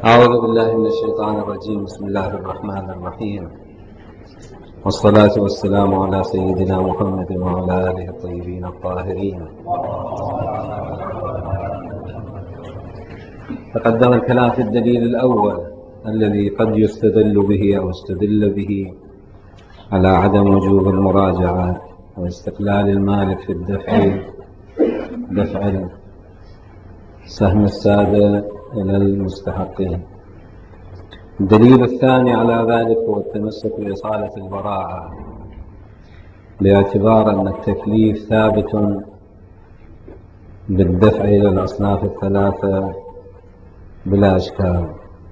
أعوذ بالله من الشيطان الرجيم. بسم الله الرحمن الرحيم، والصلاة والسلام على سيدنا محمد وعلى آله الطيبين الطاهرين. تقدم الكلام في الدليل الأول الذي قد يستدل به أو استدل به على عدم وجوب المراجعة واستقلال المالك في دفع سهم السادة إلى المستحقين. الدليل الثاني على ذلك هو التمسك بإصالة البراءة، باعتبار أن التكليف ثابت بالدفع إلى الأصناف الثلاثة بلا إشكال،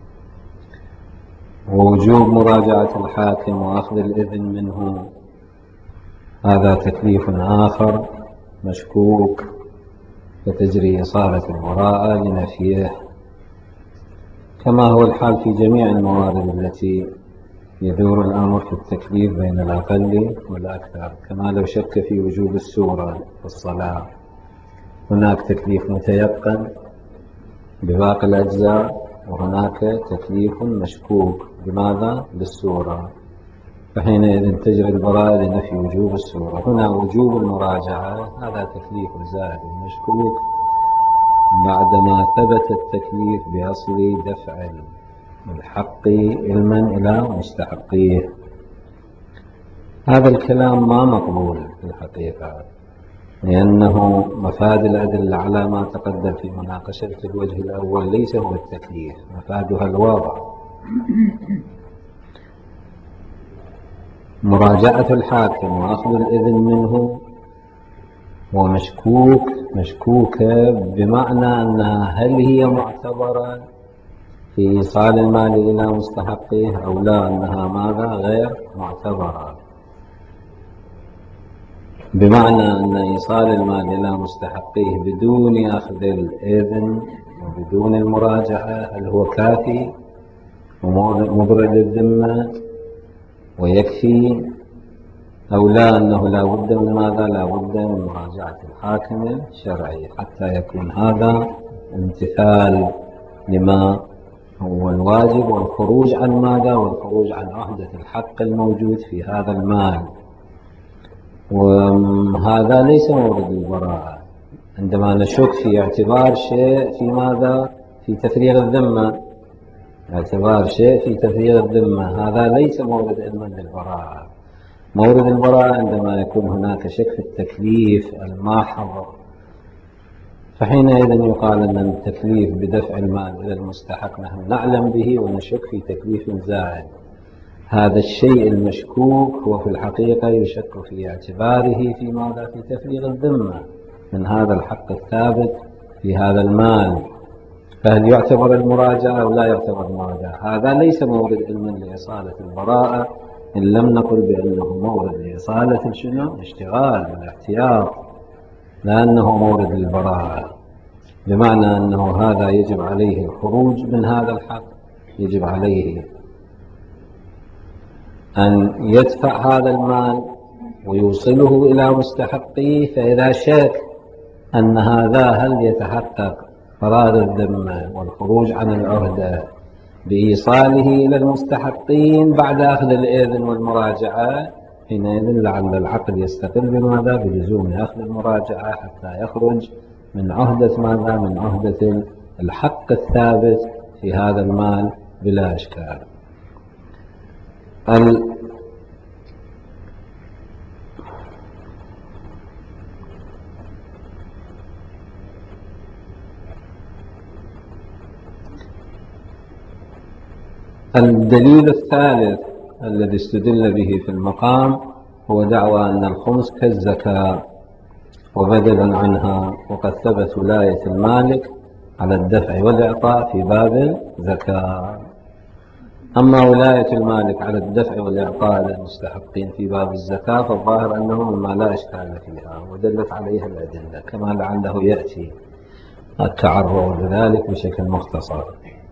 ووجوب مراجعة الحاكم وأخذ الإذن منه هذا تكليف آخر مشكوك، فتجري إصالة البراءة لنفيه، كما هو الحال في جميع الموارد التي يدور الأمر في التكليف بين الأقل والأكثر. كما لو شك في وجوب السورة في الصلاة، هناك تكليف متيقن بباقي الأجزاء، وهناك تكليف مشكوك. لماذا؟ للسورة، فحينئذ تجري البراءة لنفي وجوب السورة. هنا وجوب المراجعة هذا تكليف زائد مشكوك بعدما ثبت التكليف بأصل دفع الحق علما إلى مستحقيه. هذا الكلام ما مقبول في الحقيقة، لأنه مفاد الأدلة على ما تقدم في مناقشة الوجه الأول ليس هو التكليف، مفادها الواضح. مراجعة الحاكم وأخذ الإذن منه ومشكوكة بمعنى أنها هل هي معتبرة في إيصال المال إلى مستحقه أو لا، أنها ماذا؟ غير معتبرة، بمعنى أن إيصال المال إلى مستحقيه بدون أخذ الإذن وبدون المراجعة هل هو كافي ومبرد للذمة ويكفي أو لا، أنه لا بد من ماذا؟ لا بد من مراجعة الحاكم الشرعي حتى يكون هذا امتثال لما هو الواجب، والخروج عن ماذا؟ والخروج عن عهدة الحق الموجود في هذا المال. وهذا ليس مورد البراءة. عندما نشك في اعتبار شيء في ماذا؟ في تفريغ الذمة، اعتبار شيء في تفريغ الذمة، هذا ليس مورد علما للبراءة. مورد البراءة عندما يكون هناك شك في التكليف الماحظ، فحينئذ يقال أن التكليف بدفع المال إلى المستحق نحن نعلم به ونشك في تكليف زائد. هذا الشيء المشكوك هو في الحقيقة يشك في اعتباره في ماذا؟ في تفريغ الذمة من هذا الحق الثابت في هذا المال، فهل يعتبر المراجعة أو لا يعتبر المراجعة؟ هذا ليس مورد علما لإصالة البراءة، إن لم نقل بأنه مورد لإصالة شنو؟ الاشتغال والاحتياط، لأنه مورد للبراءة، بمعنى أنه هذا يجب عليه الخروج من هذا الحق، يجب عليه أن يدفع هذا المال ويوصله إلى مستحقيه. فإذا شك أن هذا هل يتحقق فراغ الذمة والخروج عن العهدة بإيصاله إلى المستحقين بعد أخذ الإذن والمراجعة، حينئذ لعل العقل يستقل بماذا؟ بلزوم أخذ المراجعة حتى يخرج من عهدة ماذا؟ من عهدة الحق الثابت في هذا المال بلا إشكال. الدليل الثالث الذي استدل به في المقام هو دعوى أن الخمس كالزكاة وبدل عنها، وقد ثبت ولاية المالك على الدفع والإعطاء في باب الزكاة. أما ولاية المالك على الدفع والإعطاء للمستحقين في باب الزكاة فالظاهر أنه مما لا إشكال فيها، ودلت عليها الأدلة، كما لعله يأتي التعرض لذلك بشكل مختصر.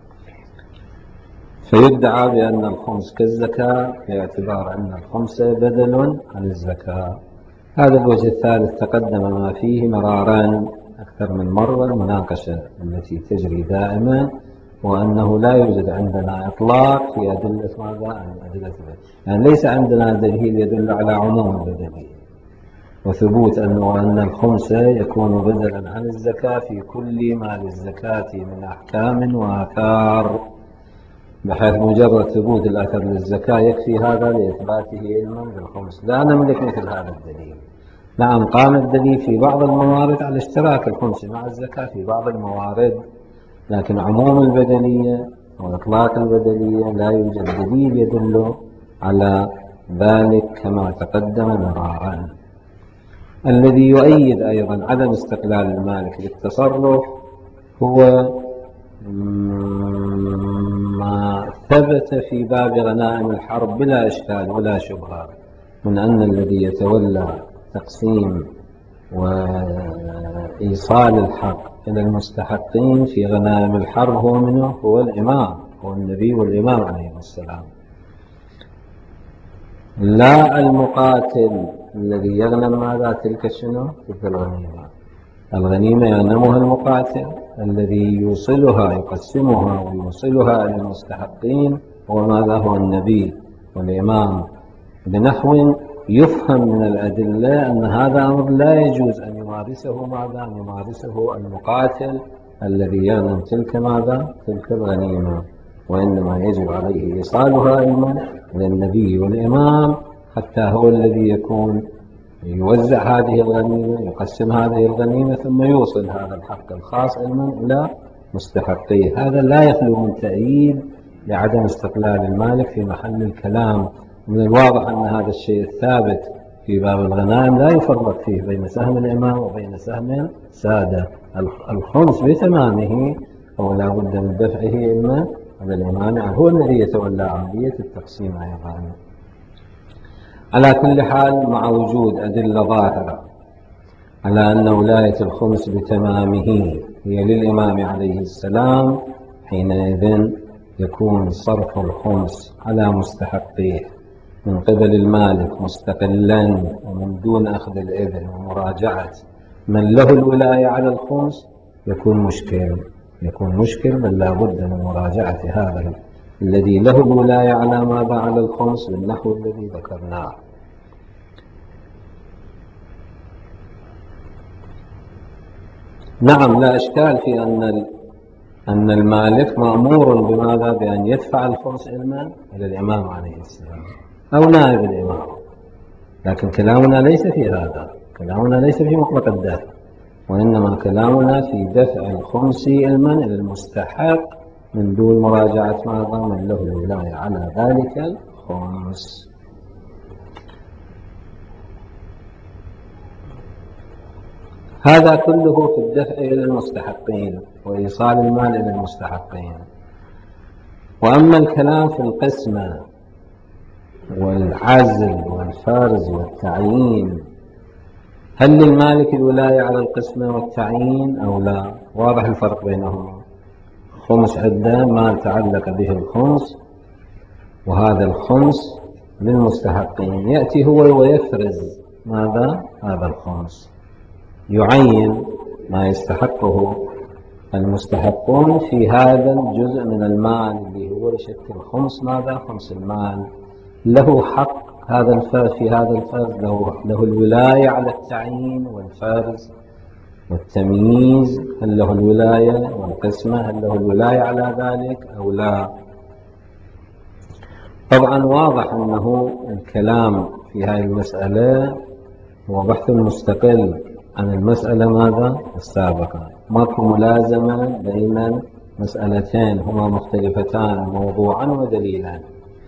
فيدعى بأن الخمس كالزكاة باعتبار أن الخمس بدل عن الزكاة. هذا الوجه الثالث تقدم ما فيه مرارا أكثر من مرة، المناقشة التي تجري دائما وأنه لا يوجد عندنا إطلاق في أدلة ماذا؟ أدلة يعني ليس عندنا دليل يدل على عموم البدنية وثبوت أن الخمس يكون بدلا عن الزكاة في كل ما للزكاة من أحكام وآثار، بحيث مجرد ثبوت الأثر للزكاة يكفي هذا لإثباته علما بالخمس. لا نملك مثل هذا الدليل. نعم قام الدليل في بعض الموارد على اشتراك الخمس مع الزكاة في بعض الموارد، لكن عموم البدنية وإطلاق البدنية لا يوجد دليل يدل على ذلك كما تقدم مرارا. الذي يؤيد أيضا عدم استقلال المالك للتصرف هو ما ثبت في باب غنائم الحرب بلا إشكال ولا شبهة من أن الذي يتولى تقسيم وإيصال الحق إلى المستحقين في غنائم الحرب هو منه؟ هو الإمام، هو النبي والإمام عليه السلام، لا المقاتل الذي يغنم ماذا؟ تلك شنو؟ تلك الغنيمة. الغنيمة يغنمها المقاتل، الذي يوصلها يقسمها ويوصلها إلى المستحقين هو ماذا؟ هو النبي والإمام، بنحو يفهم من الأدلة أن هذا أمر لا يجوز أن يمارسه ماذا؟ أن يمارسه المقاتل الذي يغنم تلك ماذا؟ تلك الغنيمة، وإنما يجب عليه إيصالها إلى النبي والإمام حتى هو الذي يكون يوزع هذه الغنيمة، يقسم هذه الغنيمة، ثم يوصل هذا الحق الخاص إلى مستحقيه. هذا لا يخلو من تأييد لعدم استقلال المالك في محل الكلام. من الواضح أن هذا الشيء الثابت في باب الغنائم لا يفرق فيه بين سهم الإمام وبين سهم السادة. الخمس بتمامه هو لا بد من دفعه إما على الإمام، هو الذي يتولى عملية التقسيم أيضا. على كل حال، مع وجود أدلة ظاهرة على أن ولاية الخمس بتمامه هي للإمام عليه السلام، حينئذ يكون صرف الخمس على مستحقيه من قبل المالك مستقلا ومن دون أخذ الإذن ومراجعة من له الولاية على الخمس يكون مشكل، بل لا بد من مراجعة هذا الذي له الولاية على ماذا؟ على الخمس بالنحو الذي ذكرناه. نعم لا إشكال في أن المالك مأمور بماذا؟ بأن يدفع الخمس إلى الإمام عليه السلام أو نائب الإمام، لكن كلامنا ليس في هذا، كلامنا ليس في مطلق الدفع، وإنما كلامنا في دفع الخمس إلى المستحق من دون مراجعة ماذا؟ من له الولاية على ذلك الخمس. هذا كله في الدفع إلى المستحقين وإيصال المال إلى المستحقين. وأما الكلام في القسمة والعزل والفرز والتعيين، هل للمالك الولاية على القسمة والتعيين أو لا؟ واضح الفرق بينهما. خمس عدة مال تعلق به الخمس، وهذا الخمس للمستحقين، يأتي هو ويفرز ماذا؟ هذا الخمس، يعين ما يستحقه المستحقون في هذا الجزء من المال اللي هو يشكل خمس ماذا؟ خمس المال. له حق هذا الفرز، في هذا الفرز له الولاية على التعيين والفرز والتمييز، هل له الولاية؟ والقسمة هل له الولاية على ذلك أو لا؟ طبعا واضح أنه الكلام في هذه المسألة هو بحث مستقل عن المسألة ماذا؟ السابقة. ماكو ملازمة بين مسألتين هما مختلفتان موضوعا ودليلا،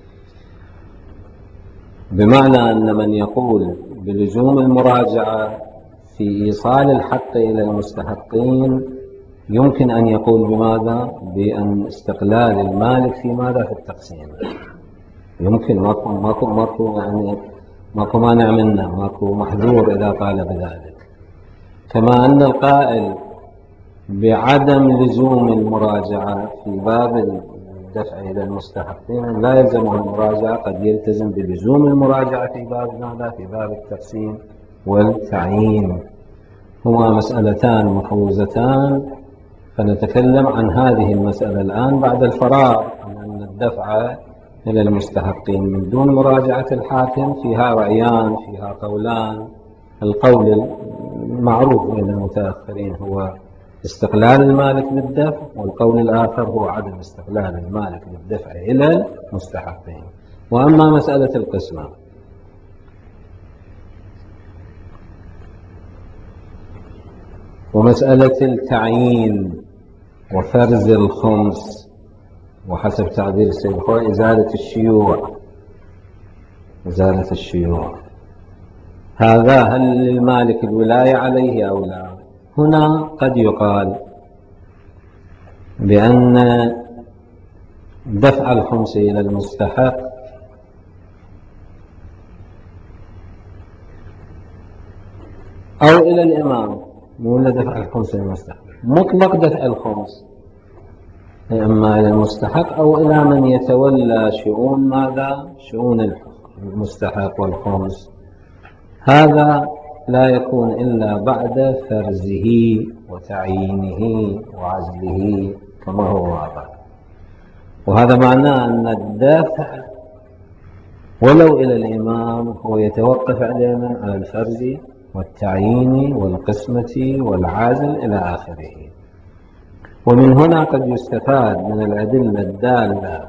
بمعنى أن من يقول بلزوم المراجعة في إيصال الحق إلى المستحقين يمكن أن يقول بماذا؟ بأن استقلال المالك في ماذا؟ في التقسيم. يمكن، ماكو مانع منه، ماكو محذور إذا قال بذلك. كما أن القائل بعدم لزوم المراجعة في باب الدفع إلى المستحقين لا يلزمه المراجعة، قد يلتزم بلزوم المراجعة في باب ماذا؟ في باب التقسيم والتعيين. هما مسألتان مفروزتان، فنتكلم عن هذه المسألة الآن بعد الفراغ عن أن الدفع إلى المستحقين من دون مراجعة الحاكم فيها رأيان، فيها قولان. القول المعروف بين المتأخرين هو استقلال المالك بالدفع، والقول الآخر هو عدم استقلال المالك بالدفع إلى المستحقين. وأما مسألة القسمة ومسألة التعيين وفرز الخمس وحسب تعبير السيد الخوئي إزالة الشيوع، هذا هل للمالك الولاية عليه أو لا؟ هنا قد يقال بأن دفع الخمس إلى المستحق أو إلى الإمام، مو إلا دفع الخمس إلى المستحق، مطلق دفع الخمس إما إلى المستحق أو إلى من يتولى شؤون ماذا؟ شؤون المستحق والخمس. هذا لا يكون إلا بعد فرزه وتعيينه وعزله كما هو واضح. وهذا معناه أن الدافع ولو إلى الإمام هو يتوقف على الفرز والتعيين والقسمة والعزل إلى آخره. ومن هنا قد يستفاد من الأدلة الدالة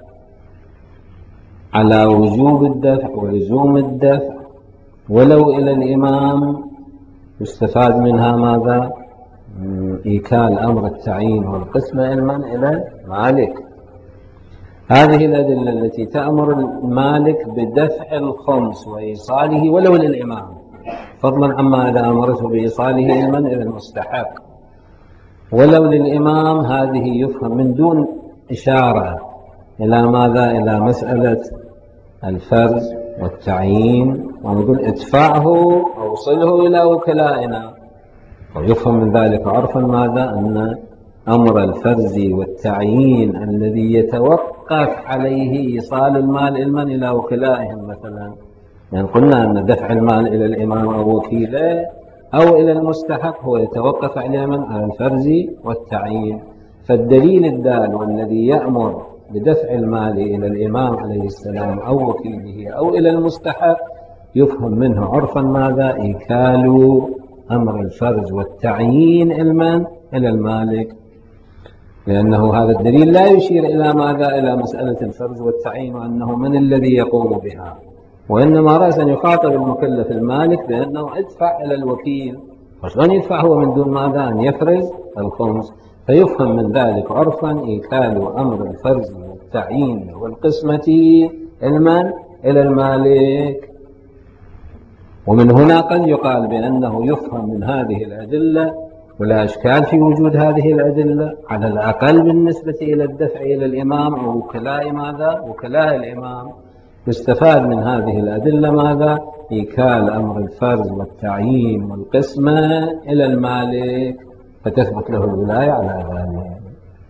على وجوب الدفع ولزوم الدفع ولو إلى الإمام، يستفاد منها ماذا؟ إيكال أمر التعيين والقسمة علما إلى المالك. هذه الأدلة التي تأمر المالك بدفع الخمس وإيصاله ولو للإمام، فضلا عما إذا أمرته بإيصاله علما إلى المستحق ولو للإمام، هذه يفهم من دون إشارة إلى ماذا؟ إلى مسألة الفرز والتعيين، ونقول ادفعه أو صله إلى وكلائنا، ويفهم من ذلك عرفا ماذا؟ أن أمر الفرز والتعيين الذي يتوقف عليه إيصال المال علما إلى وكلائهم مثلا، يعني قلنا أن دفع المال إلى الإمام أو وكيله أو إلى المستحق هو يتوقف علما على الفرز والتعيين. فالدليل الدال والذي يأمر بدفع المال إلى الإمام عليه السلام أو وكيله أو إلى المستحق يفهم منه عرفا ماذا؟ إيكال أمر الفرز والتعيين علما إلى المالك، لأنه هذا الدليل لا يشير إلى ماذا؟ إلى مسألة الفرز والتعيين وأنه من الذي يقوم بها، وإنما رأسا يخاطب المكلف المالك بأنه ادفع إلى الوكيل. وشلون يدفع هو من دون ماذا؟ أن يفرز الخمس؟ فيفهم من ذلك عرفا إيكال أمر الفرز والتعيين والقسمة علما إلى المالك. ومن هنا قد يقال بأنه يفهم من هذه الأدلة، ولا إشكال في وجود هذه الأدلة على الأقل بالنسبة إلى الدفع إلى الإمام أو وكلاء ماذا؟ وكلاء الإمام. يستفاد من هذه الأدلة ماذا؟ إيكال أمر الفرز والتعيين والقسمة إلى المالك، فتثبت له الولاية على ذلك.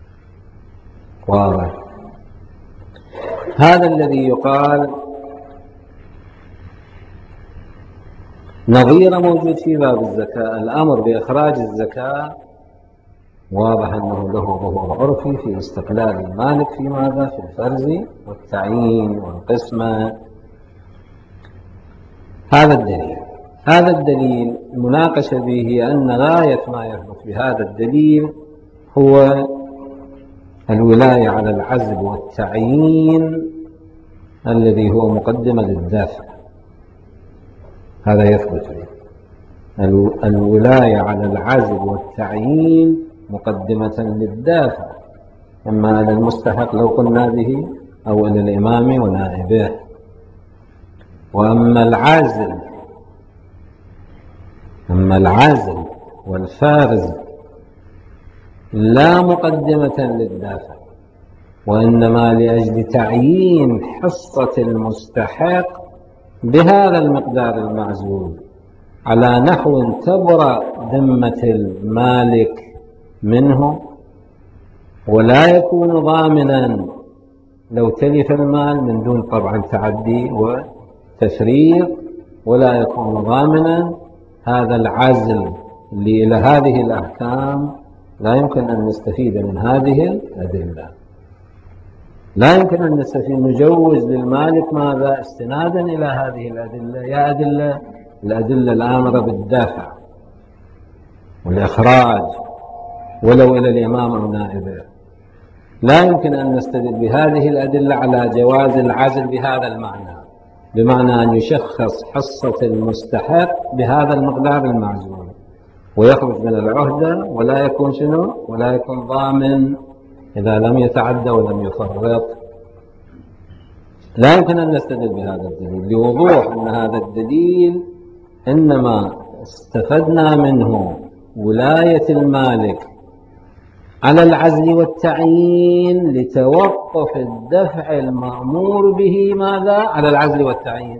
واضح؟ هذا الذي يقال نظير موجود في باب الزكاة. الأمر بإخراج الزكاة واضح أنه له ظهور عرفي في استقلال المالك في ماذا؟ في الفرز والتعيين والقسمة. هذا الدليل المناقشة به هي أن غاية ما يثبت بهذا الدليل هو الولاية على العزل والتعيين الذي هو مقدمة للدافع. هذا يثبت به الولاية على العزل والتعيين مقدمة للدافع، إما على المستحق لو قلنا به أو إلى الإمام ونائبه. وأما العزل والفارز لا مقدمة للدافع، وإنما لأجل تعيين حصة المستحق بهذا المقدار المعزول على نحو تبرأ ذمة المالك منه، ولا يكون ضامنا لو تلف المال من دون طبعا تعدي وتفريط، ولا يكون ضامنا هذا العزل اللي إلى هذه الأحكام لا يمكن أن نستفيد من هذه الأدلة. لا يمكن أن نستفيد نجوز للمالك ماذا استنادا إلى هذه الأدلة، يا أدلة الأدلة الآمرة بالدافع والإخراج ولو إلى الإمام أو نائبه. لا يمكن أن نستدل بهذه الأدلة على جواز العزل بهذا المعنى، بمعنى أن يشخص حصة المستحق بهذا المقدار المعزول ويخرج من العهدة ولا يكون شنو؟ ولا يكون ضامن إذا لم يتعدى ولم يفرط. لا يمكن أن نستدل بهذا الدليل لوضوح أن هذا الدليل إنما استفدنا منه ولاية المالك على العزل والتعيين لتوقف الدفع المأمور به ماذا؟ على العزل والتعيين.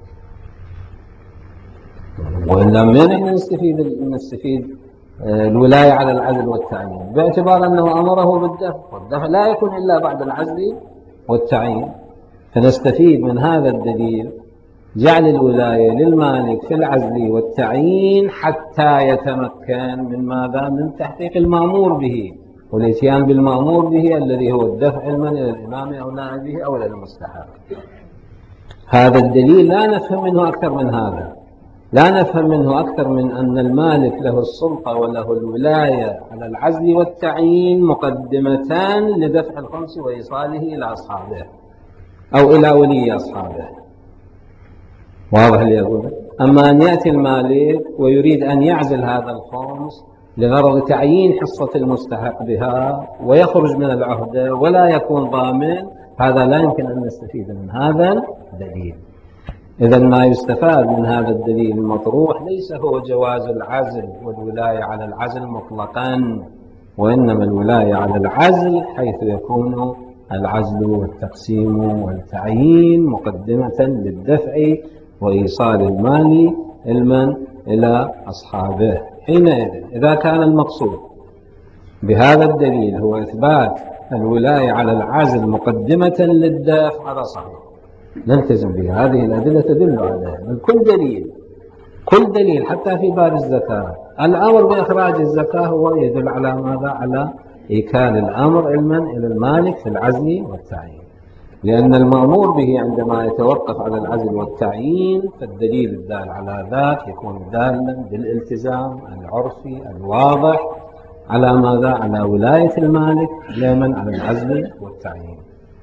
وإلا من نستفيد الولاية على العزل والتعيين باعتبار أنه أمره بالدفع، والدفع لا يكون إلا بعد العزل والتعيين. فنستفيد من هذا الدليل جعل الولاية للمالك في العزل والتعيين حتى يتمكن من ماذا؟ من تحقيق المأمور به والاتيان بالمأمور به الذي هو الدفع علما إلى الإمام أو نائبه أو إلى المستحق. هذا الدليل لا نفهم منه أكثر من هذا، لا نفهم منه أكثر من أن المالك له السلطة وله الولاية على العزل والتعيين مقدمتان لدفع الخمس وإيصاله إلى أصحابه أو إلى ولي أصحابه. واضح لي أقول؟ أما أن يأتي المالك ويريد أن يعزل هذا الخمس لغرض تعيين حصة المستحق بها ويخرج من العهدة ولا يكون ضامن، هذا لا يمكن أن نستفيد من هذا الدليل. إذا ما يستفاد من هذا الدليل المطروح ليس هو جواز العزل والولاية على العزل مطلقا، وإنما الولاية على العزل حيث يكون العزل والتقسيم والتعيين مقدمة للدفع وإيصال المال علما إلى أصحابه. حينئذ إذا كان المقصود بهذا الدليل هو إثبات الولاية على العزل مقدمة للدفع هذا صحيح، نلتزم بها. هذه الأدلة تدل عليها من كل دليل حتى في باب الزكاة. الأمر بإخراج الزكاة هو يدل على ماذا؟ على إيكال الأمر علما إلى المالك في العزل والتعيين، لأن المأمور به عندما يتوقف على العزل والتعيين فالدليل الدال على ذاك يكون دالا بالالتزام العرفي الواضح على ماذا؟ على ولاية المالك علما على العزل والتعيين.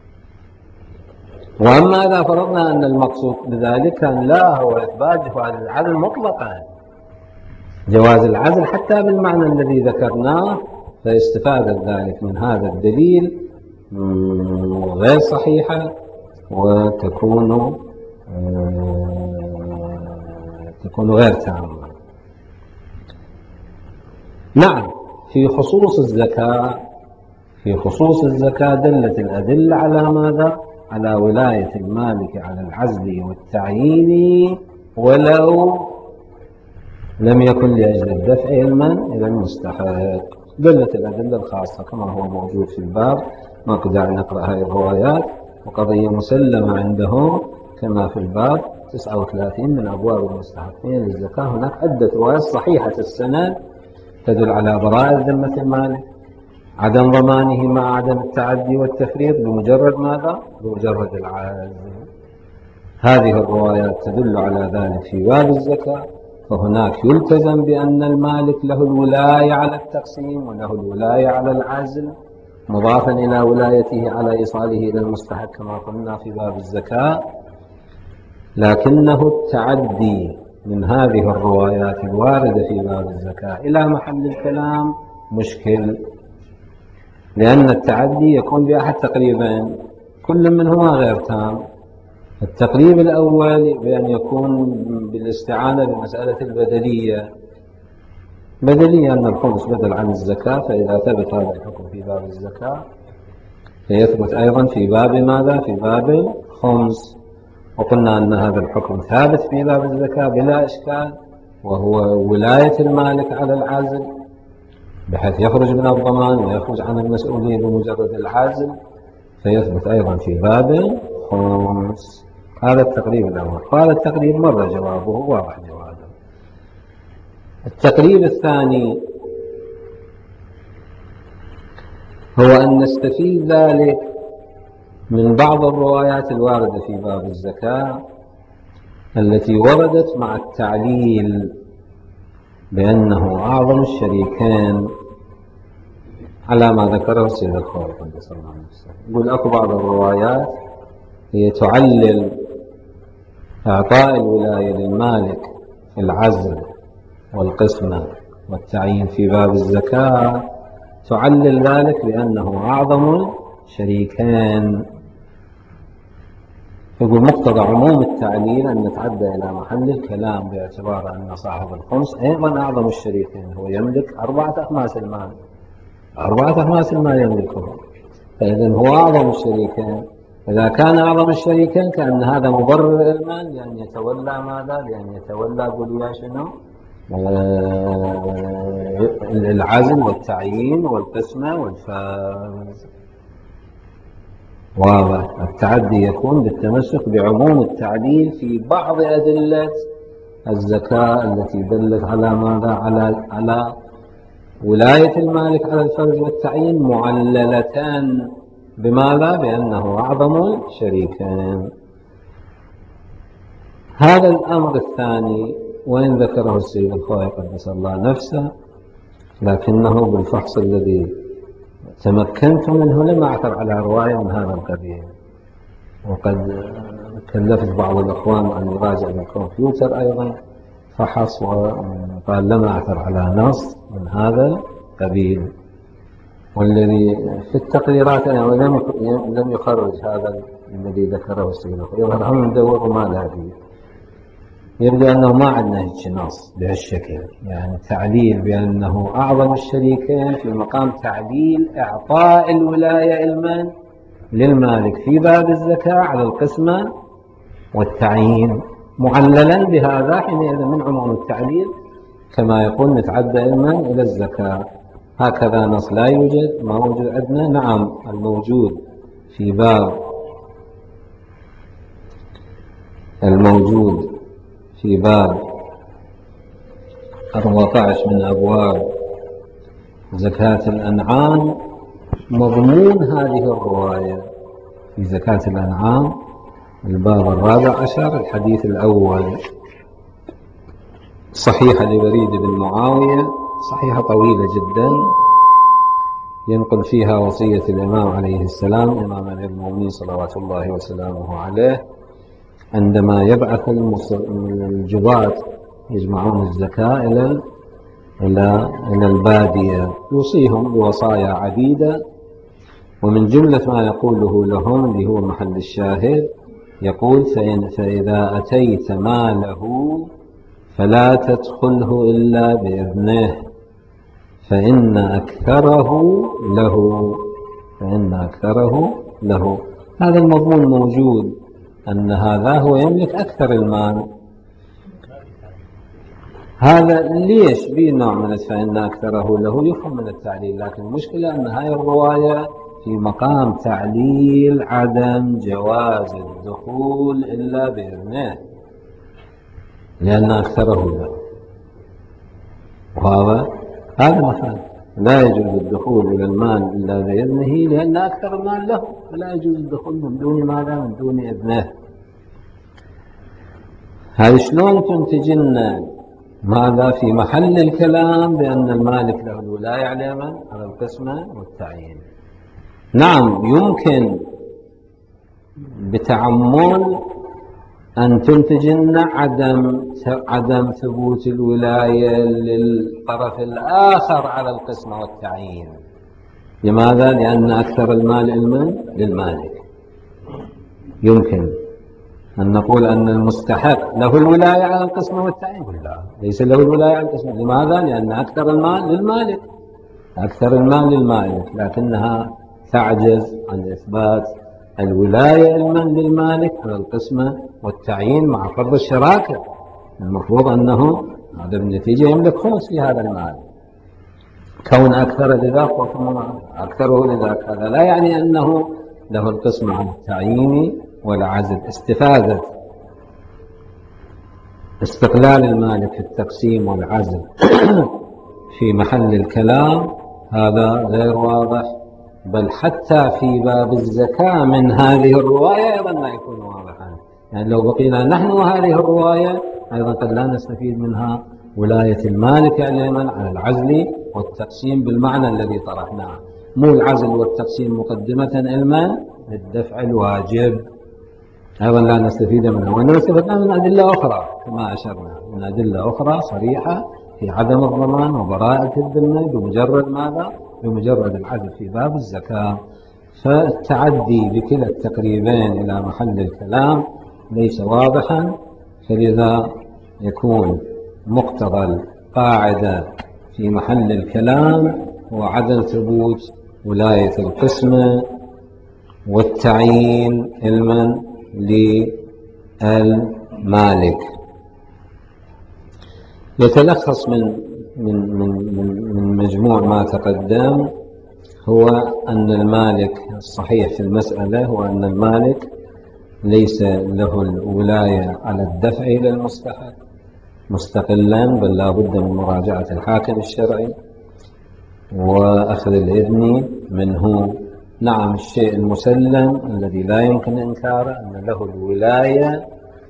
وأما إذا فرضنا أن المقصود بذلك لا هو إثبات جواز العزل مطلقا، جواز العزل حتى بالمعنى الذي ذكرناه، فاستفادة ذلك من هذا الدليل غير صحيحة وتكون غير تامة. نعم، في خصوص الزكاة دلت الأدلة على ماذا؟ على ولاية المالك على العزل والتعيين ولو لم يكن لأجل الدفع علما إلى المستحق. دلت الأدلة الخاصة كما هو موجود في الباب، ما كنا نقرأ هذه الروايات، وقضية مسلمة عندهم كما في الباب 39 من أبواب المستحقين للزكاة. هناك عدة روايات صحيحة السند تدل على براءة ذمة المالك، عدم ضمانه مع عدم التعدي والتفريط بمجرد ماذا؟ بمجرد العزل. هذه الروايات تدل على ذلك في باب الزكاة، فهناك يلتزم بأن المالك له الولاية على التقسيم وله الولاية على العزل مضافا إلى ولايته على إيصاله إلى المستحق كما قلنا في باب الزكاة. لكنه التعدي من هذه الروايات الواردة في باب الزكاة إلى محل الكلام مشكل، لأن التعدي يكون بأحد تقريبين كل منهما غير تام. التقريب الأول بأن يكون بالاستعانة بمسألة البدلية، أن الخمس بدل عن الزكاة، فإذا ثبت هذا الحكم في باب الزكاة فيثبت أيضا في باب ماذا؟ في باب الخمس. وقلنا أن هذا الحكم ثابت في باب الزكاة بلا إشكال، وهو ولاية المالك على العازل بحيث يخرج من الضمان ويخرج عن المسؤولية بمجرد العازل، فيثبت أيضا في باب الخمس. هذا التقريب الأول. قال التقريب مرة جوابه واضح جوابه. التقريب الثاني هو أن نستفيد ذلك من بعض الروايات الواردة في باب الزكاة التي وردت مع التعليل بأنه أعظم الشريكين على ما ذكره السيد الخوئي قدس الله نفسه. يقول أكو بعض الروايات هي تعلل إعطاء الولاية للمالك في العزل والقسمة والتعيين في باب الزكاة، تعلل ذلك بأنه أعظم شريكين. يقول مقتضى عموم التعليل أن نتعدى إلى محل الكلام باعتبار أن صاحب الخمس أيضا أعظم الشريكين، هو يملك 4/5 المال، 4/5 المال يملكه، فإذا هو أعظم الشريكين. إذا كان أعظم الشريكين كأن هذا مبرر المال لأن يتولى ماذا؟ لأن يتولى قل شنو؟ العزل والتعيين والقسمة والفاز. واضح. التعدي يكون بالتمسك بعموم التعليل في بعض أدلة الزكاة التي دلت على ماذا؟ على ولاية المالك على الفرز والتعيين معللتان بماذا؟ بأنه أعظم شريكين. هذا الأمر الثاني وإن ذكره السيد الخوئي قدس الله نفسه، لكنه بالفحص الذي تمكنت منه لم أعثر على رواية من هذا القبيل، وقد كلفت بعض الأخوان أن يراجع بالكمبيوتر أيضا فحص وقال لم أعثر على نص من هذا القبيل، والذي في التقريرات لم يخرج هذا الذي ذكره السيد الخوئي، يظهر هم ندور وما لا فيه. يبدو أنه ما عندنا هيك نص بهالشكل، يعني تعليل بأنه أعظم الشريكين في مقام تعليل إعطاء الولاية المن للمالك في باب الزكاة على القسمة والتعيين معللا بهذا، حينئذ من عموم التعليل كما يقول نتعدى المن إلى الزكاة. هكذا نص لا يوجد، ما موجود عندنا. نعم الموجود في باب 14 من أبواب زكاة الأنعام مضمون هذه الرواية في زكاة الأنعام، الباب 14 الحديث الأول، صحيحة لبريد بن معاوية، صحيحة طويلة جدا ينقل فيها وصية الإمام عليه السلام إمام المؤمنين صلوات الله وسلامه عليه عندما يبعث الجباة يجمعون الزكاة إلى البادية، يوصيهم بوصايا عديدة، ومن جملة ما يقوله لهم اللي هو محل الشاهد، يقول فإذا أتيت ماله فلا تدخله إلا بإذنه فإن أكثره له. هذا المضمون موجود، أن هذا هو يملك أكثر المال. هذا ليش به نوع من فإن أكثره له يفهم من التعليل، لكن المشكلة أن هذه الرواية في مقام تعليل عدم جواز الدخول إلا بإذنه لأن أكثره له. هذا مثلا لا يجوز الدخول إلى المال إلا بإذنه لأن أكثر المال له، فلا يجوز الدخول من دون ماذا؟ من دون إذنه. هذا شلون تنتج لنا ماذا في محل الكلام بأن المالك له الولاية على من؟ على القسمة والتعيين. نعم يمكن بتعمل أن تنتج لنا عدم ثبوت الولاية للطرف الآخر على القسمة والتعيين. لماذا؟ لأن أكثر المال للمالك. يمكن أن نقول أن المستحق له الولاية على القسمة والتعيين، لا ليس له الولاية على القسمة. لماذا؟ لأن أكثر المال للمالك، لكنها تعجز عن إثبات الولاية للمالك على القسمة والتعيين مع فرض الشراكة. المفروض أنه هذا بالنتيجة يملك خمس في هذا المال، كون أكثر لذاك أكثره لذاك، هذا لا يعني أنه له القسمة على التعيين والعزل. استفادة استقلال المالك في التقسيم والعزل في محل الكلام هذا غير واضح بل حتى في باب الزكاة من هذه الرواية أيضا لا يكون واضحا. يعني لو بقينا نحن وهذه الرواية أيضا قد لا نستفيد منها ولاية المالك علما على العزل والتقسيم بالمعنى الذي طرحناه، مو العزل والتقسيم مقدمة علما للدفع الواجب، أيضا لا نستفيد منها. وإنما استفدنا من أدلة أخرى كما أشرنا، من أدلة أخرى صريحة في عدم الضمان وبراءة الذمة بمجرد ماذا؟ بمجرد العزل في باب الزكاة. فالتعدي بكلا التقريبين إلى محل الكلام ليس واضحا، فلذا يكون مقتضى القاعدة في محل الكلام هو عدم ثبوت ولاية القسمة والتعيين علما للمالك. يتلخص من مجموع ما تقدم هو أن المالك الصحيح في المسألة هو أن المالك ليس له الولاية على الدفع إلى المستحق مستقلا، بل لا بد من مراجعة الحاكم الشرعي وأخذ الإذن منه. نعم، الشيء المسلم الذي لا يمكن إنكاره أن له الولاية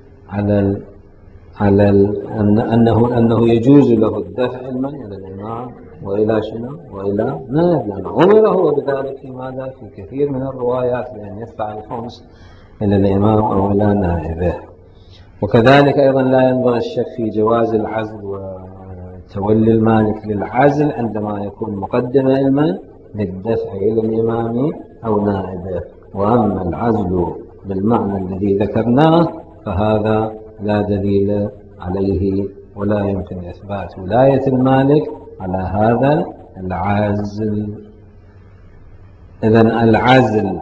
على أنه يجوز له الدفع علما إلى الإمام وإلى شنو؟ وإلى نائب، لأنه أمر هو بذلك في ماذا؟ في كثير من الروايات بأن يدفع الخمس إلى الإمام أو إلى نائبه. وكذلك أيضا لا ينبغي الشك في جواز العزل وتولي المالك للعزل عندما يكون مقدم علما للدفع إلى الإمام أو نائبه. وأما العزل بالمعنى الذي ذكرناه فهذا لا دليل عليه ولا يمكن إثبات ولاية المالك على هذا العزل. إذن العزل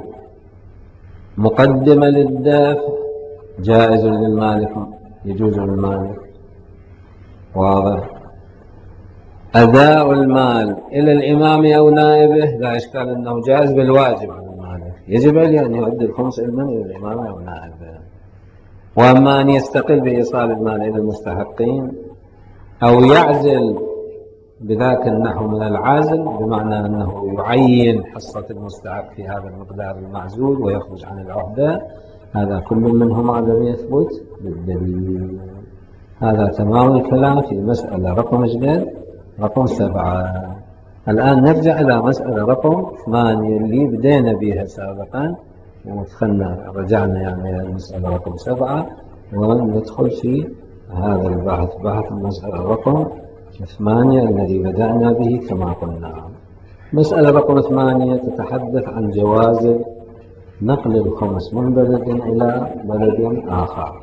مقدمة للدفع جائز للمالك، يجوز للمالك، واضح. أداء المال إلى الإمام أو نائبه لا إشكال أنه جائز بالواجب على المالك، يجب عليه أن يؤدي الخمس علما إلى الإمام أو نائبه. وأما أن يستقل بإيصال المال إلى المستحقين أو يعزل بذاك النحو من العزل بمعنى أنه يعين حصة المستحق في هذا المقدار المعزول ويخرج عن العهدة، هذا كل منهما لم يثبت بالدليل. هذا تمام الكلام في مسألة رقم جديد رقم 7. الآن نرجع إلى مسألة رقم 8 اللي بدينا بها سابقا ودخلنا رجعنا يعني إلى المسألة رقم 7 وندخل في هذا البحث، بحث المسألة رقم 8 الذي بدأنا به كما قلنا. مسألة رقم 8 تتحدث عن جواز نقل الخمس من بلد إلى بلد آخر.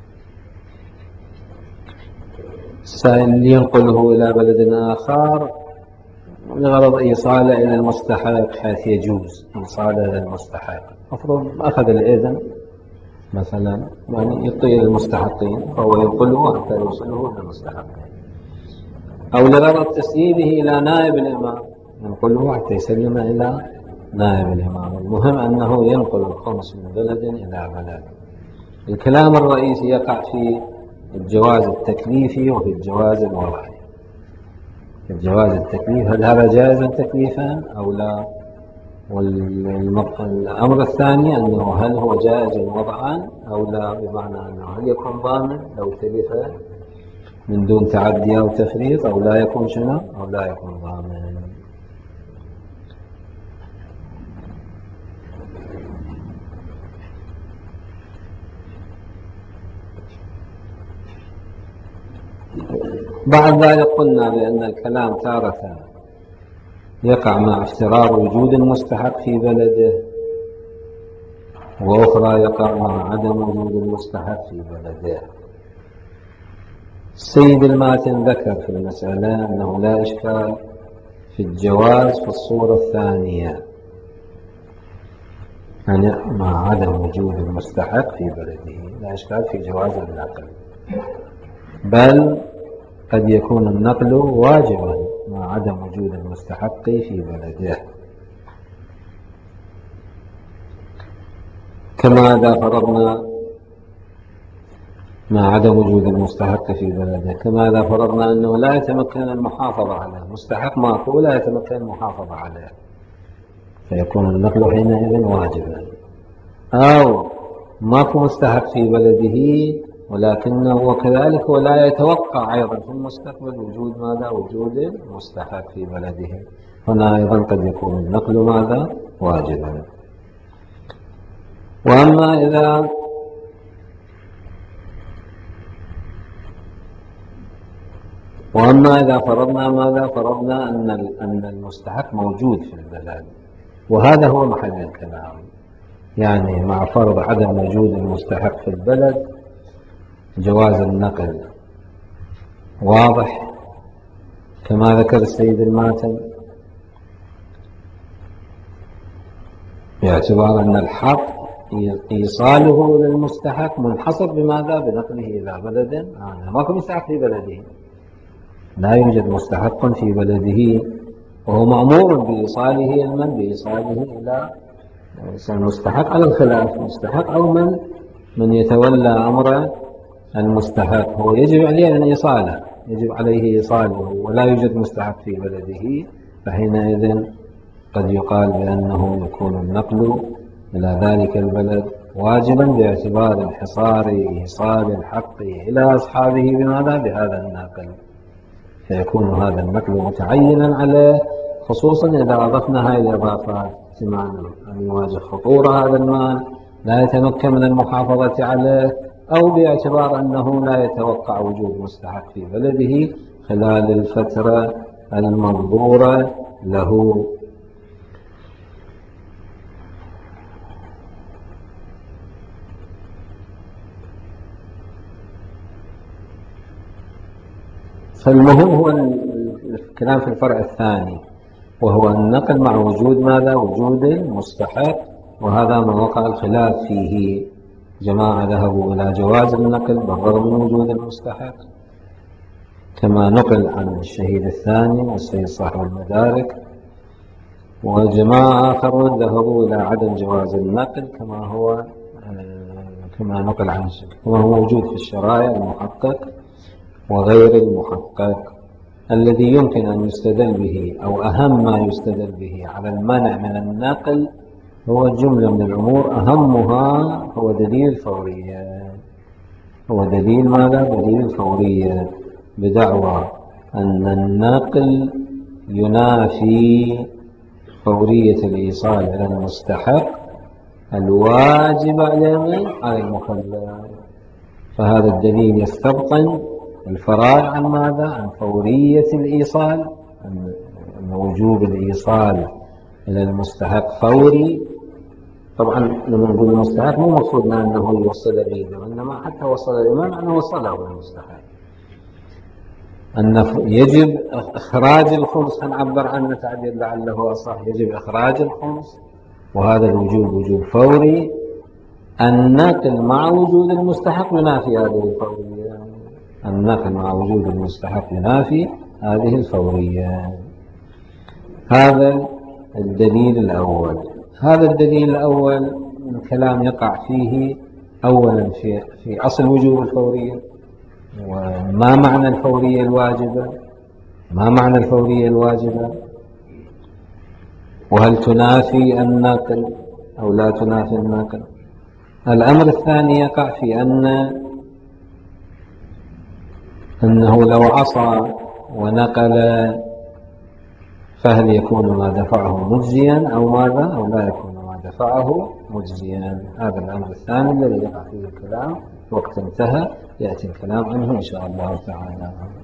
السائل ينقله إلى بلد آخر لغرض إيصاله إلى المستحق حيث يجوز إيصاله إلى المستحق. أفرض أخذ الإذن مثلا يعني يطيل المستحقين فهو ينقله حتى يوصله إلى المستحقين، أو لغرض تسليمه إلى نائب الإمام ينقله حتى يسلم إلى نائب الإمام. المهم أنه ينقل الخمس من بلد إلى بلد. الكلام الرئيسي يقع في الجواز التكليفي وفي الجواز الوضعي. الجواز التكليف هل هذا جائز تكليفا أو لا؟ والأمر الثاني أنه هل هو جائز وضعا أو لا، بمعنى أنه هل يكون ضامن لو تلف من دون تعدي أو تفريط أو لا يكون شنو أو لا يكون ضامن. بعد ذلك قلنا بأن الكلام تارة يقع مع افتراض وجود المستحق في بلده، وأخرى يقع مع عدم وجود المستحق في بلده. السيد الماتن ذكر في المسألة أنه لا إشكال في الجواز في الصورة الثانية، يعني مع عدم وجود المستحق في بلده لا إشكال في جواز النقل، بل قد يكون النقل واجبا مع عدم وجود المستحق في بلده. كما إذا فرضنا مع عدم وجود المستحق في بلده، كما إذا فرضنا أنه لا يتمكن المحافظة عليه، مستحق ماكو لا يتمكن المحافظة عليه، فيكون النقل حينئذ واجبا. أو ماكو مستحق في بلده ولكنه وكذلك ولا يتوقع أيضا في المستقبل وجود ماذا؟ وجود المستحق في بلده، هنا أيضا قد يكون النقل ماذا؟ واجبا. وأما إذا فرضنا ماذا؟ فرضنا أن المستحق موجود في البلد، وهذا هو محل الكلام، يعني مع فرض عدم وجود المستحق في البلد جواز النقل واضح كما ذكر السيد الماتن، باعتبار أن الحق إيصاله للمستحق منحصر بماذا؟ بنقله إلى بلد ماكو مستحق في بلده، لا يوجد مستحق في بلده وهو مأمور بإيصاله المن؟ بإيصاله إلى المستحق على الخلاف، مستحق أو من يتولى أمر المستحق، هو يجب عليه أن إيصاله، يجب عليه إيصاله، ولا يوجد مستحق في بلده، فحينئذ قد يقال بأنه يكون النقل إلى ذلك البلد واجبا باعتبار انحصار إيصال الحق إلى أصحابه بماذا؟ بهذا الناقل، فيكون هذا النقل متعينا عليه، خصوصا إذا أضفنا هذه الإضافات احتمال أن يواجه خطورة هذا المال، لا يتمكن من المحافظة عليه، أو باعتبار أنه لا يتوقع وجود مستحق في بلده خلال الفترة المنظورة له. فالمهم هو الكلام في الفرع الثاني، وهو النقل مع وجود ماذا؟ وجود المستحق، وهذا ما وقع الخلاف فيه، جماعة ذهبوا إلى جواز النقل بالرغم من وجود المستحق كما نقل عن الشهيد الثاني والسيد صاحب المدارك، وجماعة آخرون ذهبوا إلى عدم جواز النقل كما نقل عن كما هو موجود في الشرائع المحقق وغير المحقق. الذي يمكن أن يستدل به أو أهم ما يستدل به على المنع من النقل هو جملة من الأمور، أهمها هو دليل الفورية، هو دليل ماذا؟ دليل الفورية، بدعوى أن النقل ينافي فورية الإيصال إلى المستحق الواجب على المكلف، فهذا الدليل يستبطن الفراغ عن ماذا؟ عن فورية الإيصال، أن وجوب الإيصال إلى المستحق فوري. طبعا لما نقول المستحق مو مقصودنا أنه يوصل إليه، وإنما حتى وصل الإمام أنه وصله للمستحق، أن يجب إخراج الخمس، هنعبر عنه تعبير لعله أصح، يجب إخراج الخمس، وهذا الوجوب وجوب فوري. النقل مع وجود المستحق ينافي هذه الفورية، النقل مع وجود المستحق ينافي هذه الفورية. هذا الدليل الأول. هذا الدليل الأول الكلام يقع فيه أولا في أصل وجوب الفورية، وما معنى الفورية الواجبة، ما معنى الفورية الواجبة، وهل تنافي النقل أو لا تنافي النقل. الأمر الثاني يقع في أنه لو عصى ونقل فهل يكون ما دفعه مجزيا أو ماذا؟ أو لا يكون ما دفعه مجزيا. هذا الأمر الثاني الذي يقع فيه الكلام، وقت انتهى يأتي الكلام عنه إن شاء الله تعالى.